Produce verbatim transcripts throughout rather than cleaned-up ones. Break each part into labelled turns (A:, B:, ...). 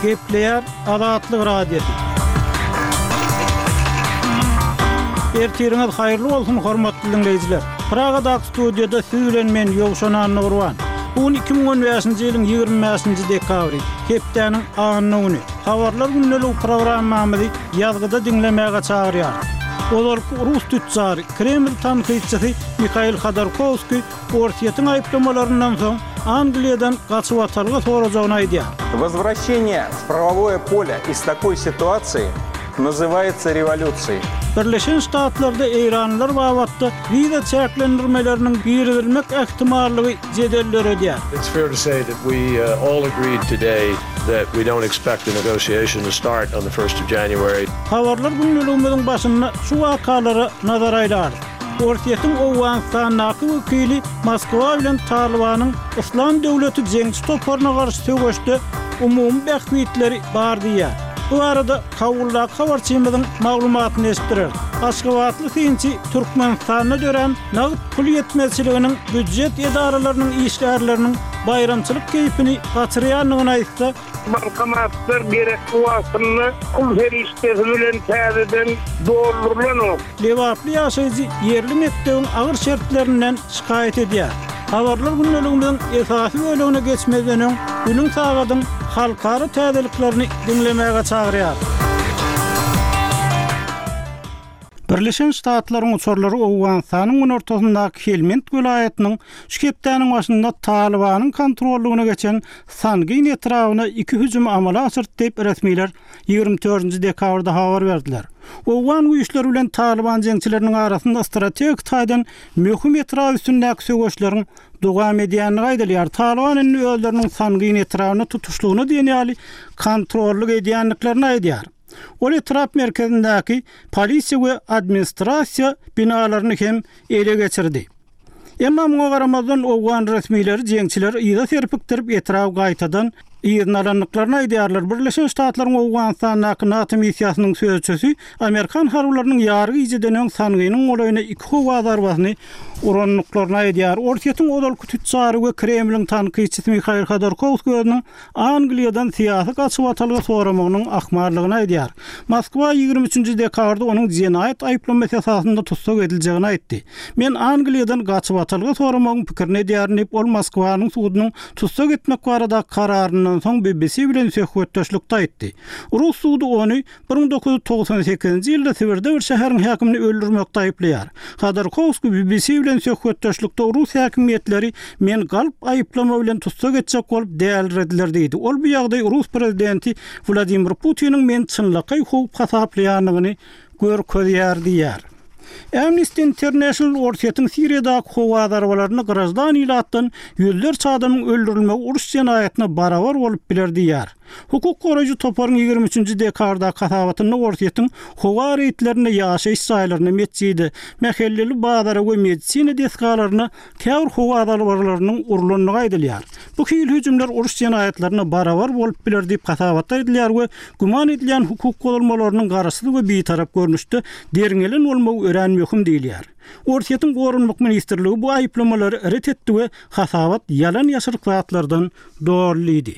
A: Gepleyer Azatlyk Radiosu. Ertiriniz hayırlı bolsun hormatly dinleyijiler. Praga'daki studiyada siz bilen men Ýowşan Nurwan. Bu iki bin on beşinji ýylyň ýygrimi beşinji dekabry, hepdeniň anyny güni. Habarlar günnelik programmamyzy ýazgyda dinlemäge çagyrýar. Olar Rus tüccar, Kreml tanqidçisi Mikhail Khodorkovskiy Ortiýetiň aýplamalarinden soň Angliýadan gaçyp atarga sorajagyny aýdýar.
B: Возвращение в правовое поле из такой ситуации называется революцией.
A: Birleşen Ştatlarda Eýranlylar wagtda viza çäklendirmeleriniň girilmek ähtimallygy jedelleri edýär.
C: It's fair to say that we uh, all agreed today that we don't expect the negotiation to start on the first of January.
A: Habarlar günneligimiziň başynda şu wakalara nazar aýlar. Ortiýetiň Owganistanyň wekili Moskwa bilen Talibanyň Islam döwleti jeňçi toparyna garşy töweşde umumy bähwitleri bar diýär. Bu arada kawullar habarçymyzyň maglumatyny esdirer. Aşgabatly synçy Türkmenistanyna dören nagyt pul ýetmezçiliginiň büdjet edaralarynyň işgärleriniň bayramçylyk keypini gaçyrýanlygyny aýtsa,
D: bankomatlar gerek wagtyny pul feriştesi bilen täzeden doldurulýar.
A: Lewaply ýaşaýjy yerli mekdebiň agyr şertlerinden şikayet edýär. Habarlar günneligimiziň esasy bölümine geçmeden öň günüň sagadyň halkara täzeliklerini dinlemäge çagyrýar. Birleşen Ştatlaryň uçurlary Owganistanyň ortasyndaky Helmand welaýatynyň şükepdäniň başynda Talibanyň kontrollugyna geçen Sangyn etrawyna iki hüjüm amala aşyrt diýip resmiler ýygrimi dördünji dekabrda habar berdiler. Owgan güýçleri bilen Taliban jeňçileriniň arasynda strategik taýdan möhüm etrawy üstündäki söwüşleriň dowam edýänligi aýdylýar. Taliban indi öýleriniň Sangyn etrawyna tutuşlugyny diýýärli kontrollyk edýänliklerini aýdýar. Ol etrap merkezindäki polisiýa we administrasiýa binalaryny hem ele geçirdi. Emma muňa garamazdan Owgan resmileri jeňçiler ýyda serpikdirip etrap gaýtadan ýygnalanyklaryny aýdýarlar. Birleşen Ştatlaryň Owganistanyň NATO missiýasynyň sözçüsü Amerikan harbylarynyň ýargy ýyjydan öň Sangynyň olaýyna iki howa zarbasyny uranlyklaryny aýdýar. Ortiýetiň odalky tüccar we Kremliň tanqidçisi Mikhail Khodorkovskiýň Angliýadan siýasy gaçyp atalga soramagynyň ahmarlygyny aýdýar. Moskwa ýygrimi üçinji dekabrda onuň jenaýat aýplamasy esasynda tutsak ediljegini aýtdy. Men Angliýadan gaçyp atalga soramagyň pikirini edýärnip ol Moskwanyň suwudynyň tutsak etmek barada kararyny soň B B C bilen söhbetdeşlikde aýtdy. Rus suwdy ony bir miň dokuz ýüz togsan sekizinji ýylda Sibirde bir şäheriň häkimini öldürmekde aýplaýar. Khodorkovskiy B B C bilen söhbetdeşlikde Rus häkimiýetleri men galp aýplama bilen tutsak etjek bolup däldirdiler diýdi. Ol bu ýagdaý Rus prezidenti Vladimir Putiniň men çynlaky howp hasaplaýanlygyny görkezýär diýär. Amnesty International Ortiýetiň Siriýadaky howa zarabalaryny grazdan ilatdan ýüzlerçe adamyň öldürilmegi uruş jenaýatyna barabar bolup biler diýär. Hukuk goraýjy toparyň ýygrimi üçinji dekabrda kasabatyny Ortiýetiň howa reýtlerini ýaşaýyş saýlaryny metjidi, mahalleli bazara we medisina deskalaryny käwr howa zarabalarynyň urulanyny aýdylýar. Bu hil hüjümler uruş jenaýatlaryna barabar bolup biler diýip kasabat aýdylýar we guman edilýän hukuk golamalarının garaşy we bitarap görnüşde deriňelen bolmagy ören möhüm diýilýär. Ortiýetiň gorunmak ministrligi bu aýplamalary ret etdi we kasabat ýalan ýaşyrk zatlardan dogrulydy.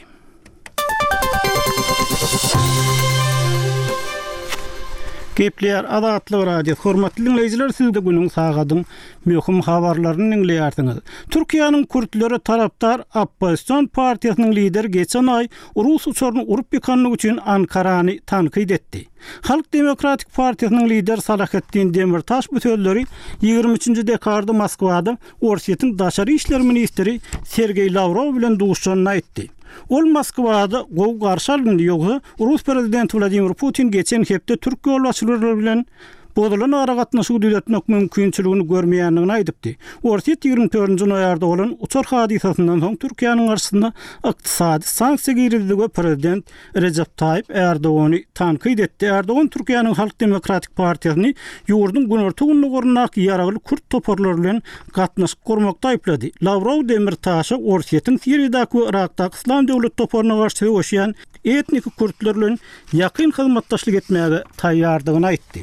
A: Gepleyer Azatlyk Radio hormatly dinleyijiler, sizde günüň sagadyň möhüm habarlaryny dinleýärsiňiz. Türkiýanyň Kürtleri tarapdar Opposision partiýasynyň lideri geçen ay Rus uçuryny urup ýykanlyk üçin Ankarany tanqid etdi. Halk Demokratik Partiýasynyň lideri Salahattin Demirtaş bu sözleri ýygrimi üçinji dekabrda Moskwada Ortiýetiň daşary işler ministri Sergey Lavrov bilen duşanyny aýtdy. Ol Moskwada gow garşalyny ýoksa Rus prezidenti Vladimir Putin geçen hepde Türk ýolbaşçylary bilen bozulan ara gatnaşygy düzeltmek mümkinçiligini görmeýänligini aýdypdy. Ortiýet ýygrimi dördünji noýarda bolan uçur hadisasynyň soň Türkiýanyň garşysynda ykdysady sanksiýa girildi prezident Recep Tayyip Erdogany tanqid etdi. Erdogan Türkiýanyň Halk Demokratik Partiýasyny ýurdun günortagyny gorunak ýaragly Kürt toparlary bilen gatnaşyk gurmakda aýplady. Lavrov Demirtaşy Ortiýetiň Siriýadaky we Irakdaky Islam döwlet toparyna garşy oşýan etnik Kürtler bilen ýakyn hyzmatdaşlyk etmäge taýýardygyny aýtdy.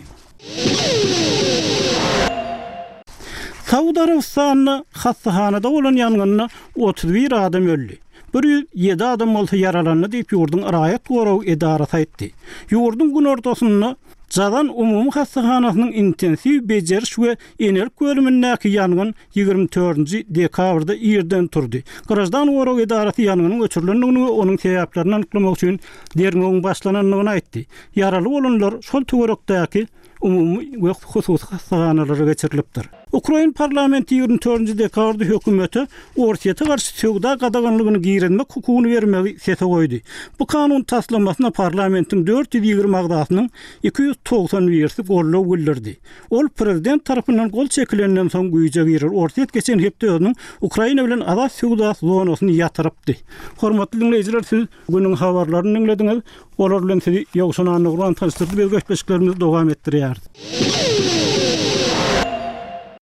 A: Saudiya Arabistanyň hastahanada bolan ýangynda otuz bir adam öldü. bir yüz yedi adam bolsa yaralandy diýip ýurdun Raýat Goraw edarasy aýtdy. Ýurdun gün ortasynda Jadan umumy hasthanasynyň intensiw bejeriş we enerk bölümindäki ýangyn ýygrimi dördünji dekabrda ýerden turdy. Garaşdan Goraw edarasy ýangnyň öçürilendigini we onuň sebäplerini anyklamak üçin dernegiň başlananyny aýtdy. Yaraly bolanlar şol töwerekdäki umumy we hususy hastahanalara geçirilipdir. Ukraina parlamenti ýygrimi dördünji dekabrda hökümeti Orsiýete garşy söwda gadaganlygyny giýrenmek hukugyny bermegi sese goýdy. Bu kanun taslamasyna parlamentiň dört ýüz ýygrimi agdasynyň iki yüz togsan birsi gollaw bildirdi. Ol prezident tarapyndan gol çekilenden soň güýje girer. Orsiýet geçen hepde özüniň Ukraina bilen azat söwda zonasyny ýatyrypdy. Hormatly dinleýijiler, siz günüň habarlaryny dinlediňiz. Olar bilen sizi ýogşunanyň uran tanıştyrdy. Biz göçbeşiklerimizi dowam etdirýärdi.